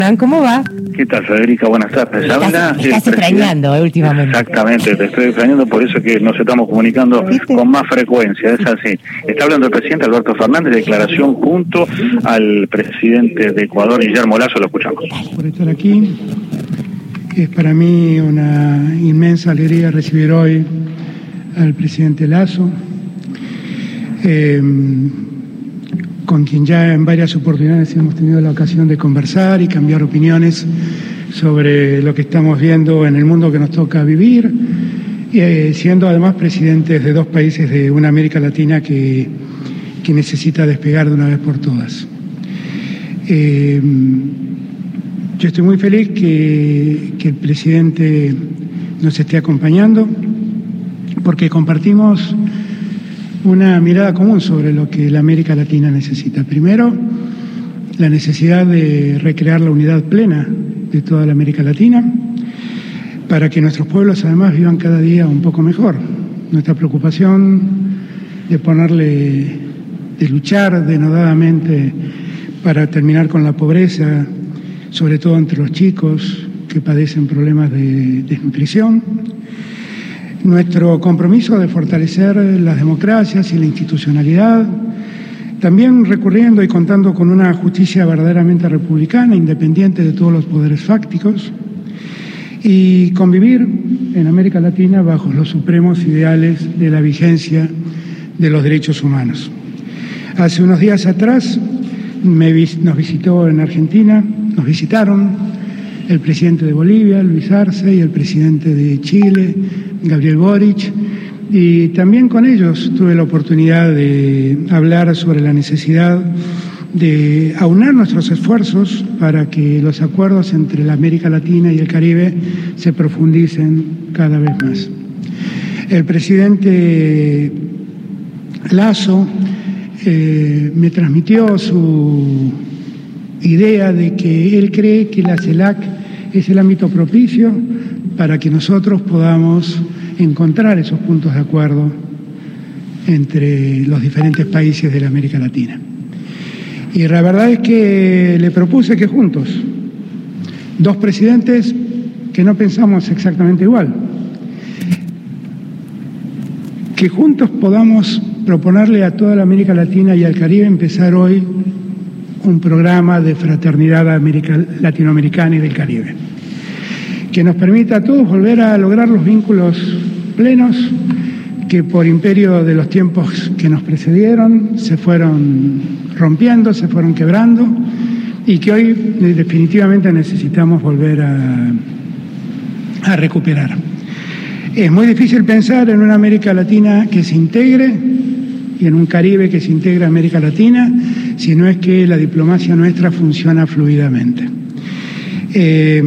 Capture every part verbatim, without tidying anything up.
¿Cómo va? ¿Qué tal, Federica? Buenas tardes. Me estás, me estás extrañando eh, últimamente. Exactamente, te estoy extrañando, por eso que nos estamos comunicando ¿Viste? con más frecuencia, es así. Está hablando el presidente Alberto Fernández, declaración junto al presidente de Ecuador, Guillermo Lasso, lo escuchamos. Por estar aquí, es para mí una inmensa alegría recibir hoy al presidente Lasso, eh, con quien ya en varias oportunidades hemos tenido la ocasión de conversar y cambiar opiniones sobre lo que estamos viendo en el mundo que nos toca vivir, eh, siendo además presidentes de dos países de una América Latina que, que necesita despegar de una vez por todas. Eh, yo estoy muy feliz que, que el presidente nos esté acompañando, porque compartimos una mirada común sobre lo que la América Latina necesita. Primero, la necesidad de recrear la unidad plena de toda la América Latina para que nuestros pueblos además vivan cada día un poco mejor. Nuestra preocupación de ponerle, de luchar denodadamente para terminar con la pobreza, sobre todo entre los chicos que padecen problemas de desnutrición. Nuestro compromiso de fortalecer las democracias y la institucionalidad, también recurriendo y contando con una justicia verdaderamente republicana, independiente de todos los poderes fácticos, y convivir en América Latina bajo los supremos ideales de la vigencia de los derechos humanos. Hace unos días atrás me, nos visitó en Argentina, nos visitaron el presidente de Bolivia, Luis Arce, y el presidente de Chile, Gabriel Boric, y también con ellos tuve la oportunidad de hablar sobre la necesidad de aunar nuestros esfuerzos para que los acuerdos entre la América Latina y el Caribe se profundicen cada vez más. El presidente Lasso eh, me transmitió su idea de que él cree que la CELAC es el ámbito propicio para que nosotros podamos encontrar esos puntos de acuerdo entre los diferentes países de la América Latina. Y la verdad es que le propuse que juntos, dos presidentes que no pensamos exactamente igual, que juntos podamos proponerle a toda la América Latina y al Caribe empezar hoy un programa de fraternidad América, latinoamericana y del Caribe, que nos permita a todos volver a lograr los vínculos plenos que por imperio de los tiempos que nos precedieron se fueron rompiendo, se fueron quebrando, y que hoy definitivamente necesitamos volver a, a recuperar. Es muy difícil pensar en una América Latina que se integre y en un Caribe que se integre a América Latina, si no es que la diplomacia nuestra funciona fluidamente. Eh,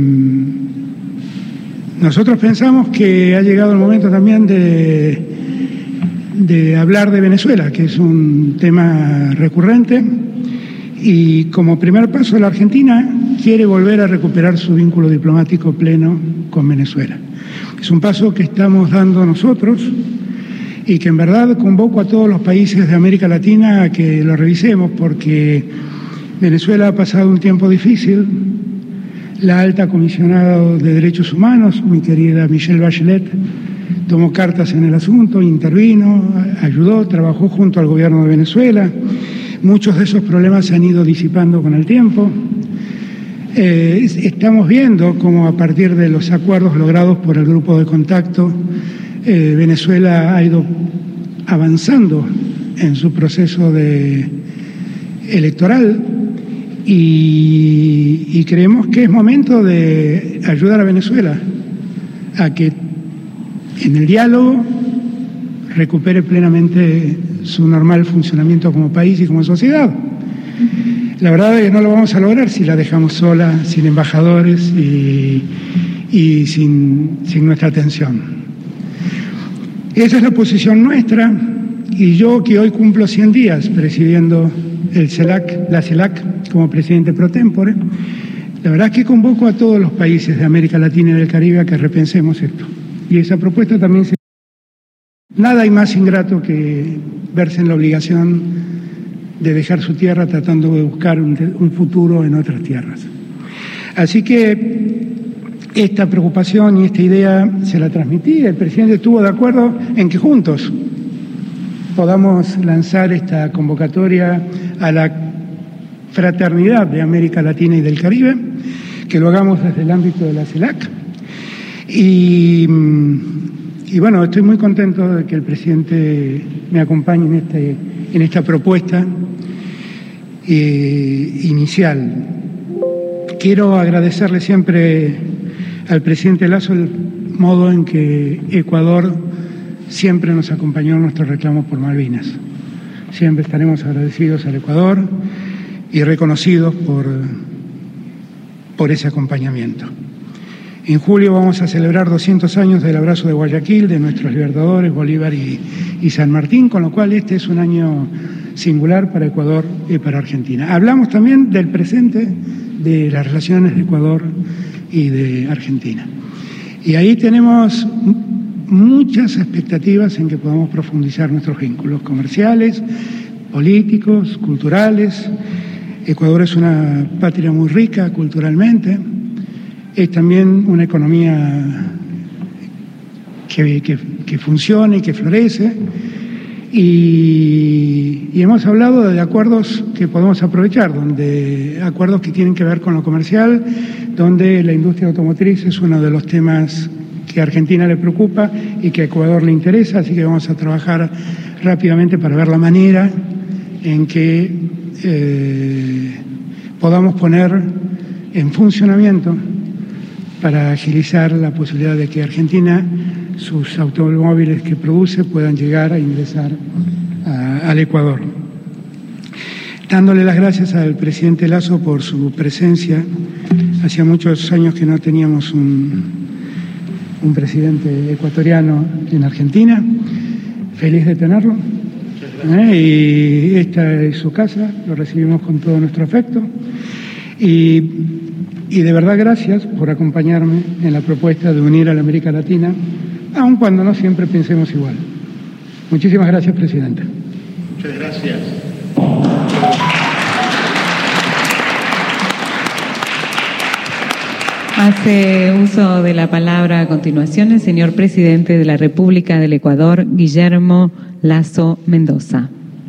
nosotros pensamos que ha llegado el momento también de, de hablar de Venezuela, que es un tema recurrente, y como primer paso la Argentina quiere volver a recuperar su vínculo diplomático pleno con Venezuela. Es un paso que estamos dando nosotros y que en verdad convoco a todos los países de América Latina a que lo revisemos, porque Venezuela ha pasado un tiempo difícil. La alta comisionada de Derechos Humanos, mi querida Michelle Bachelet, tomó cartas en el asunto, intervino, ayudó, trabajó junto al gobierno de Venezuela. Muchos de esos problemas se han ido disipando con el tiempo. Eh, estamos viendo cómo a partir de los acuerdos logrados por el grupo de contacto, Eh, Venezuela ha ido avanzando en su proceso de electoral y, y creemos que es momento de ayudar a Venezuela a que en el diálogo recupere plenamente su normal funcionamiento como país y como sociedad. La verdad es que no lo vamos a lograr si la dejamos sola, sin embajadores y, y sin, sin nuestra atención. Esa es la posición nuestra, y yo, que hoy cumplo cien días presidiendo el CELAC, la CELAC como presidente pro tempore, la verdad es que convoco a todos los países de América Latina y del Caribe a que repensemos esto. Y esa propuesta también se... Nada hay más ingrato que verse en la obligación de dejar su tierra tratando de buscar un, un futuro en otras tierras. Así que esta preocupación y esta idea se la transmití. El presidente estuvo de acuerdo en que juntos podamos lanzar esta convocatoria a la fraternidad de América Latina y del Caribe, que lo hagamos desde el ámbito de la CELAC. Y, y bueno, estoy muy contento de que el presidente me acompañe en, este, en esta propuesta eh, inicial. Quiero agradecerle siempre al presidente Lasso el modo en que Ecuador siempre nos acompañó en nuestros reclamos por Malvinas. Siempre estaremos agradecidos al Ecuador y reconocidos por, por ese acompañamiento. En julio vamos a celebrar doscientos años del abrazo de Guayaquil, de nuestros libertadores Bolívar y, y San Martín, con lo cual este es un año singular para Ecuador y para Argentina. Hablamos también del presente de las relaciones de Ecuador y de Argentina. Y ahí tenemos muchas expectativas en que podamos profundizar nuestros vínculos comerciales, políticos, culturales. Ecuador es una patria muy rica culturalmente, es también una economía que, que, que funciona y que florece, y, y hemos hablado de acuerdos que podemos aprovechar, donde acuerdos que tienen que ver con lo comercial, donde la industria automotriz es uno de los temas que a Argentina le preocupa y que a Ecuador le interesa, así que vamos a trabajar rápidamente para ver la manera en que eh, podamos poner en funcionamiento para agilizar la posibilidad de que Argentina, sus automóviles que produce, puedan llegar a ingresar a, al Ecuador. Dándole las gracias al presidente Lasso por su presencia. Hacía muchos años que no teníamos un, un presidente ecuatoriano en Argentina. Feliz de tenerlo. ¿Eh? Y esta es su casa, lo recibimos con todo nuestro afecto. Y, y de verdad gracias por acompañarme en la propuesta de unir a la América Latina, aun cuando no siempre pensemos igual. Muchísimas gracias, Presidenta. Muchas gracias. Hace uso de la palabra a continuación el señor presidente de la República del Ecuador, Guillermo Lasso Mendoza.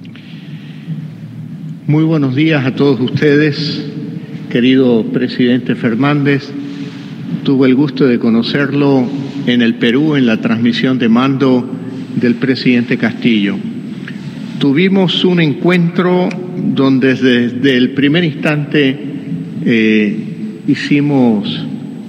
Muy buenos días a todos ustedes, querido presidente Fernández. Tuve el gusto de conocerlo en el Perú en la transmisión de mando del presidente Castillo. Tuvimos un encuentro donde desde el primer instante eh, hicimos,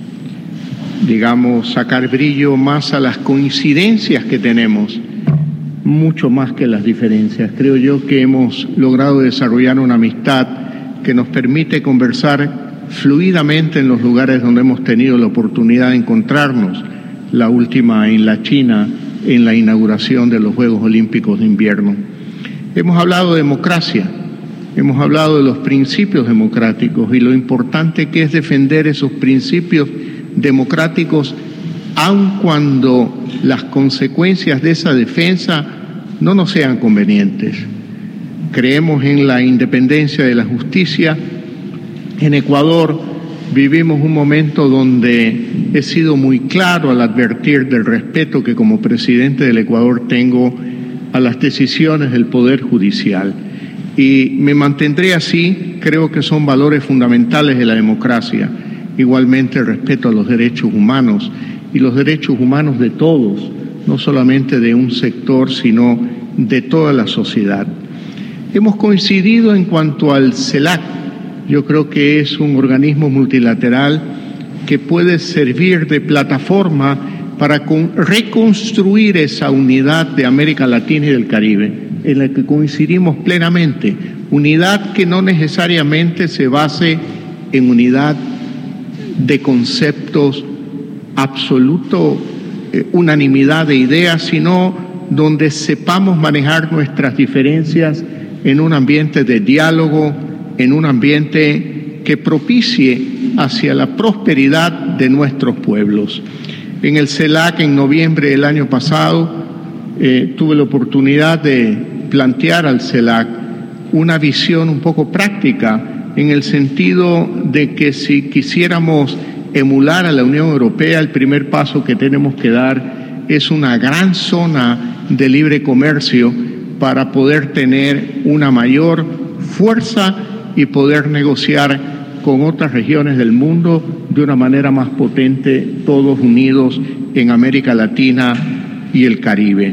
digamos, sacar brillo más a las coincidencias que tenemos, mucho más que las diferencias. Creo yo que hemos logrado desarrollar una amistad que nos permite conversar fluidamente en los lugares donde hemos tenido la oportunidad de encontrarnos, la última en la China, en la inauguración de los Juegos Olímpicos de Invierno. Hemos hablado de democracia, hemos hablado de los principios democráticos y lo importante que es defender esos principios democráticos aun cuando las consecuencias de esa defensa no nos sean convenientes. Creemos en la independencia de la justicia. En Ecuador vivimos un momento donde he sido muy claro al advertir del respeto que como presidente del Ecuador tengo a las decisiones del Poder Judicial. Y me mantendré así. Creo que son valores fundamentales de la democracia. Igualmente el respeto a los derechos humanos y los derechos humanos de todos, no solamente de un sector, sino de toda la sociedad. Hemos coincidido en cuanto al CELAC. Yo creo que es un organismo multilateral que puede servir de plataforma para con, reconstruir esa unidad de América Latina y del Caribe, en la que coincidimos plenamente. Unidad que no necesariamente se base en unidad de conceptos, absoluto eh, unanimidad de ideas, sino donde sepamos manejar nuestras diferencias en un ambiente de diálogo, en un ambiente que propicie hacia la prosperidad de nuestros pueblos. En el CELAC, en noviembre del año pasado, eh, tuve la oportunidad de plantear al CELAC una visión un poco práctica en el sentido de que si quisiéramos emular a la Unión Europea, el primer paso que tenemos que dar es una gran zona de libre comercio para poder tener una mayor fuerza y poder negociar con otras regiones del mundo de una manera más potente, todos unidos en América Latina y el Caribe.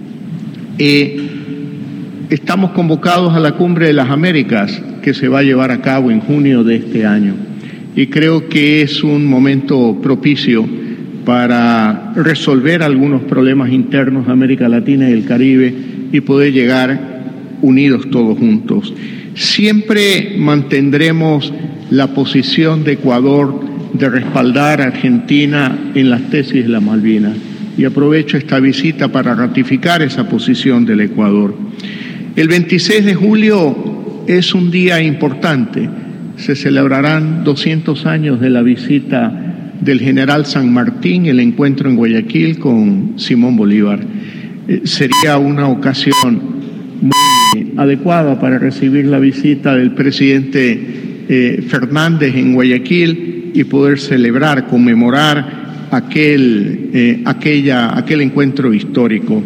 Eh, estamos convocados a la Cumbre de las Américas, que se va a llevar a cabo en junio de este año, y creo que es un momento propicio para resolver algunos problemas internos de América Latina y el Caribe y poder llegar unidos todos juntos. Siempre mantendremos la posición de Ecuador de respaldar a Argentina en las tesis de las Malvinas, y aprovecho esta visita para ratificar esa posición del Ecuador. El veintiséis de julio es un día importante. Se celebrarán doscientos años de la visita del general San Martín, el encuentro en Guayaquil con Simón Bolívar. Eh, sería una ocasión muy adecuada para recibir la visita del presidente eh, Fernández en Guayaquil y poder celebrar, conmemorar aquel, eh, aquella, aquel encuentro histórico.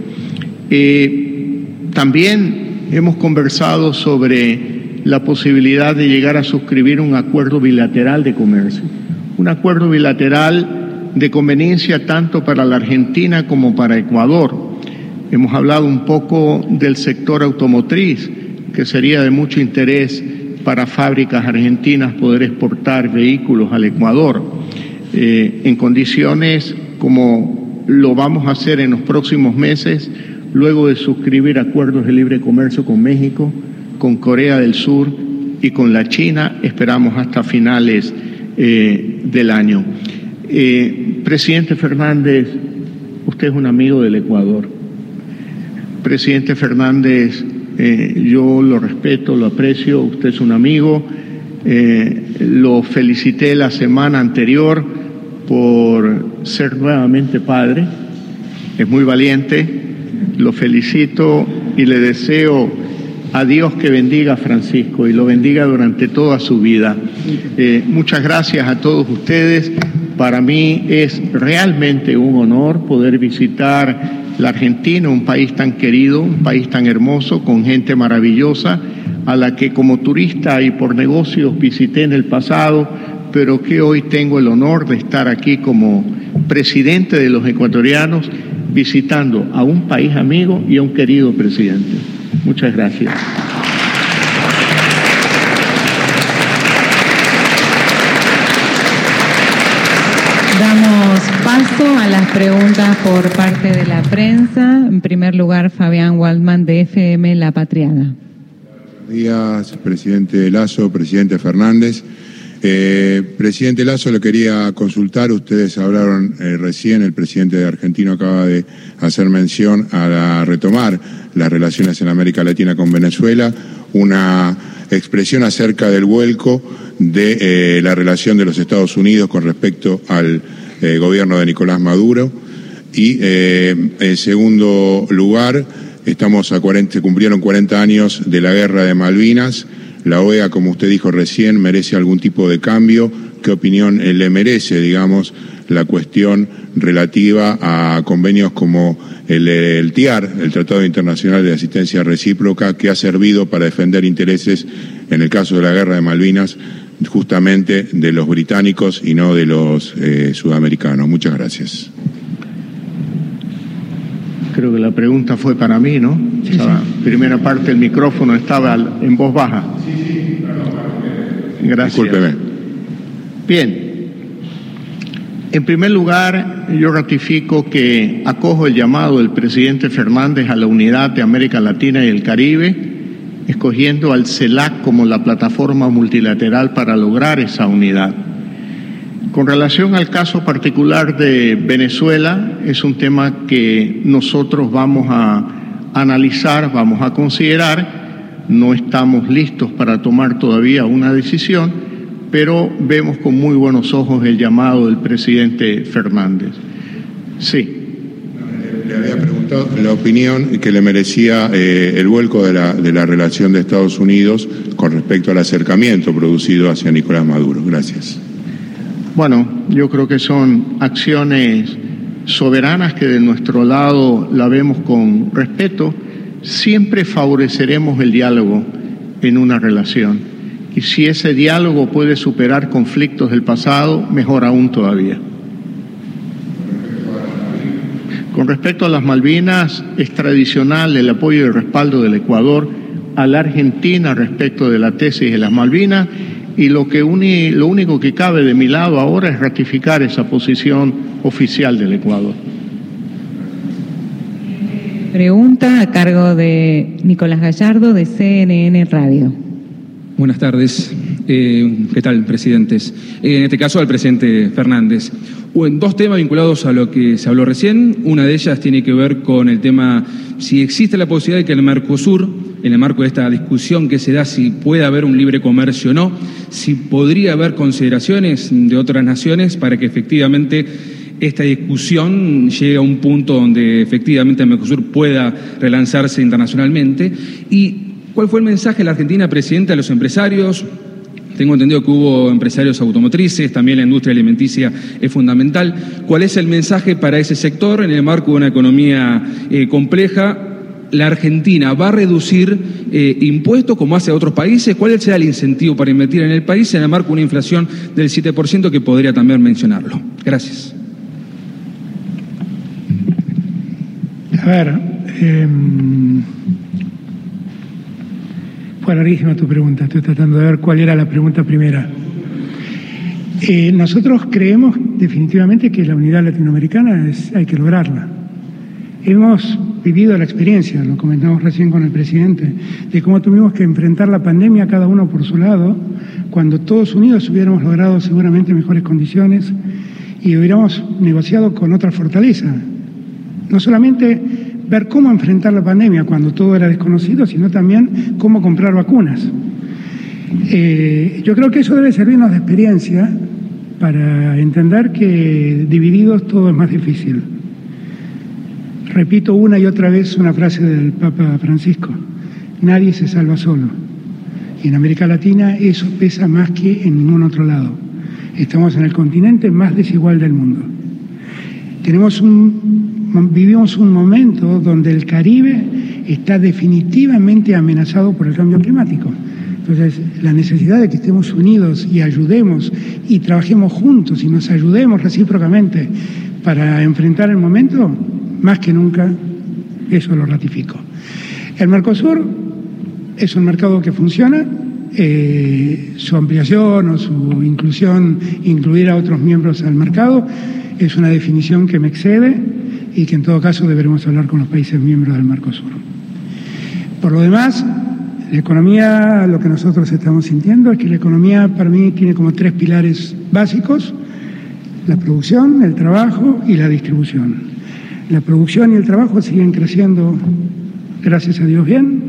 Eh, también hemos conversado sobre la posibilidad de llegar a suscribir un acuerdo bilateral de comercio, un acuerdo bilateral de conveniencia tanto para la Argentina como para Ecuador. Hemos hablado un poco del sector automotriz, que sería de mucho interés para fábricas argentinas poder exportar vehículos al Ecuador, eh, en condiciones como lo vamos a hacer en los próximos meses, luego de suscribir acuerdos de libre comercio con México, con Corea del Sur y con la China, esperamos hasta finales eh, del año. Eh, Presidente Fernández, usted es un amigo del Ecuador. Presidente Fernández, eh, yo lo respeto, lo aprecio, usted es un amigo, eh, lo felicité la semana anterior por ser nuevamente padre, es muy valiente, lo felicito y le deseo a Dios que bendiga a Francisco y lo bendiga durante toda su vida. Eh, muchas gracias a todos ustedes. Para mí es realmente un honor poder visitar la Argentina, un país tan querido, un país tan hermoso, con gente maravillosa, a la que como turista y por negocios visité en el pasado, pero que hoy tengo el honor de estar aquí como presidente de los ecuatorianos, visitando a un país amigo y a un querido presidente. Muchas gracias. Damos paso a las preguntas por parte de la prensa. En primer lugar, Fabián Waldman, de F M La Patriada. Buenos días, presidente Lasso, presidente Fernández. Eh, presidente Lasso, le quería consultar, ustedes hablaron eh, recién, el presidente argentino acaba de hacer mención a la, retomar las relaciones en América Latina con Venezuela, una expresión acerca del vuelco de eh, la relación de los Estados Unidos con respecto al eh, gobierno de Nicolás Maduro, y eh, en segundo lugar, estamos a cuarenta, se cumplieron cuarenta años de la guerra de Malvinas. La O E A, como usted dijo recién, merece algún tipo de cambio. ¿Qué opinión le merece, digamos, la cuestión relativa a convenios como el, el T I A R, el Tratado Internacional de Asistencia Recíproca, que ha servido para defender intereses, en el caso de la guerra de Malvinas, justamente de los británicos y no de los eh, sudamericanos? Muchas gracias. Creo que la pregunta fue para mí, ¿no? Sí, sí. La primera parte del micrófono estaba en voz baja. Sí, sí, gracias. Discúlpeme. Bien. En primer lugar, yo ratifico que acojo el llamado del presidente Fernández a la unidad de América Latina y el Caribe, escogiendo al CELAC como la plataforma multilateral para lograr esa unidad. Con relación al caso particular de Venezuela, es un tema que nosotros vamos a analizar, vamos a considerar. No estamos listos para tomar todavía una decisión, pero vemos con muy buenos ojos el llamado del presidente Fernández. Sí. Le había preguntado comentó la opinión que le merecía eh, el vuelco de la, de la relación de Estados Unidos con respecto al acercamiento producido hacia Nicolás Maduro. Gracias. Bueno, yo creo que son acciones soberanas que de nuestro lado la vemos con respeto. Siempre favoreceremos el diálogo en una relación. Y si ese diálogo puede superar conflictos del pasado, mejor aún todavía. Con respecto a las Malvinas, es tradicional el apoyo y el respaldo del Ecuador a la Argentina respecto de la tesis de las Malvinas, y lo, que uni, lo único que cabe de mi lado ahora es ratificar esa posición oficial del Ecuador. Pregunta a cargo de Nicolás Gallardo, de C N N Radio. Buenas tardes. Eh, ¿Qué tal, presidentes? Eh, en este caso, al presidente Fernández. Dos temas vinculados a lo que se habló recién. Una de ellas tiene que ver con el tema si existe la posibilidad de que el Mercosur, en el marco de esta discusión que se da si puede haber un libre comercio o no, si podría haber consideraciones de otras naciones para que efectivamente esta discusión llegue a un punto donde efectivamente el Mercosur pueda relanzarse internacionalmente. ¿Y cuál fue el mensaje de la Argentina, presidente, a los empresarios? Tengo entendido que hubo empresarios automotrices, también la industria alimenticia es fundamental. ¿Cuál es el mensaje para ese sector en el marco de una economía eh, compleja? ¿La Argentina va a reducir eh, impuestos como hace a otros países? ¿Cuál será el incentivo para invertir en el país en el marco de una inflación del siete por ciento que podría también mencionarlo? Gracias. A ver, eh, fue larguísima tu pregunta, estoy tratando de ver cuál era la pregunta primera. Eh, nosotros creemos definitivamente que la unidad latinoamericana es, hay que lograrla. Hemos vivido la experiencia, lo comentamos recién con el presidente, de cómo tuvimos que enfrentar la pandemia cada uno por su lado, cuando todos unidos hubiéramos logrado seguramente mejores condiciones y hubiéramos negociado con otra fortaleza. No solamente ver cómo enfrentar la pandemia cuando todo era desconocido, sino también cómo comprar vacunas. Eh, yo creo que eso debe servirnos de experiencia para entender que divididos todo es más difícil. Repito una y otra vez una frase del Papa Francisco: nadie se salva solo. Y en América Latina eso pesa más que en ningún otro lado. Estamos en el continente más desigual del mundo. Tenemos un, vivimos un momento donde el Caribe está definitivamente amenazado por el cambio climático. Entonces, la necesidad de que estemos unidos y ayudemos y trabajemos juntos y nos ayudemos recíprocamente para enfrentar el momento, más que nunca, eso lo ratifico. El Mercosur es un mercado que funciona, eh, su ampliación o su inclusión, incluir a otros miembros al mercado, es una definición que me excede y que en todo caso deberemos hablar con los países miembros del Mercosur. Por lo demás, la economía, lo que nosotros estamos sintiendo es que la economía para mí tiene como tres pilares básicos: la producción, el trabajo y la distribución. La producción y el trabajo siguen creciendo, gracias a Dios, bien.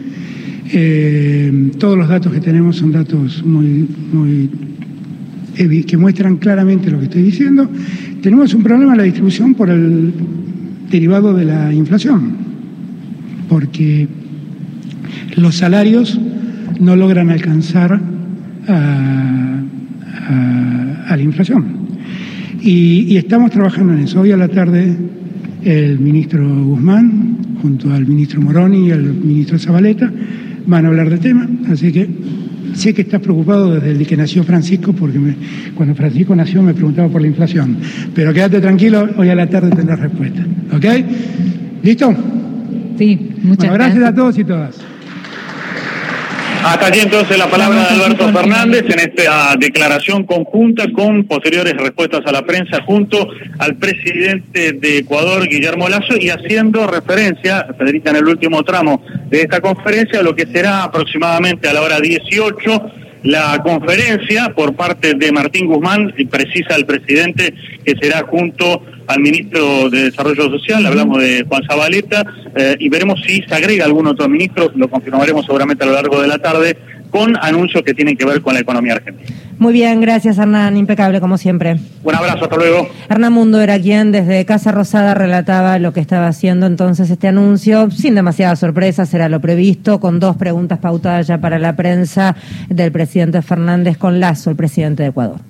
Eh, todos los datos que tenemos son datos muy, muy que muestran claramente lo que estoy diciendo. Tenemos un problema en la distribución por el derivado de la inflación, porque los salarios no logran alcanzar a, a, a la inflación. Y, y estamos trabajando en eso. Hoy a la tarde el ministro Guzmán, junto al ministro Moroni y al ministro Zabaleta, van a hablar del tema. Así que sé que estás preocupado desde el que nació Francisco, porque me, cuando Francisco nació me preguntaba por la inflación. Pero quédate tranquilo, hoy a la tarde tendrás respuesta. ¿Ok? ¿Listo? Sí, muchas bueno, gracias. Gracias a todos y todas. Hasta aquí entonces la palabra de Alberto Fernández en esta declaración conjunta con posteriores respuestas a la prensa junto al presidente de Ecuador, Guillermo Lasso, y haciendo referencia, Federica, en el último tramo de esta conferencia, a lo que será aproximadamente a la hora dieciocho la conferencia por parte de Martín Guzmán, y precisa el presidente que será junto al ministro de Desarrollo Social, hablamos de Juan Zabaleta, eh, y veremos si se agrega algún otro ministro, lo confirmaremos seguramente a lo largo de la tarde, con anuncios que tienen que ver con la economía argentina. Muy bien, gracias Hernán, impecable como siempre. Un abrazo, hasta luego. Hernán Mundo era quien desde Casa Rosada relataba lo que estaba haciendo entonces este anuncio, sin demasiadas sorpresas, era lo previsto, con dos preguntas pautadas ya para la prensa del presidente Fernández con Lasso, el presidente de Ecuador.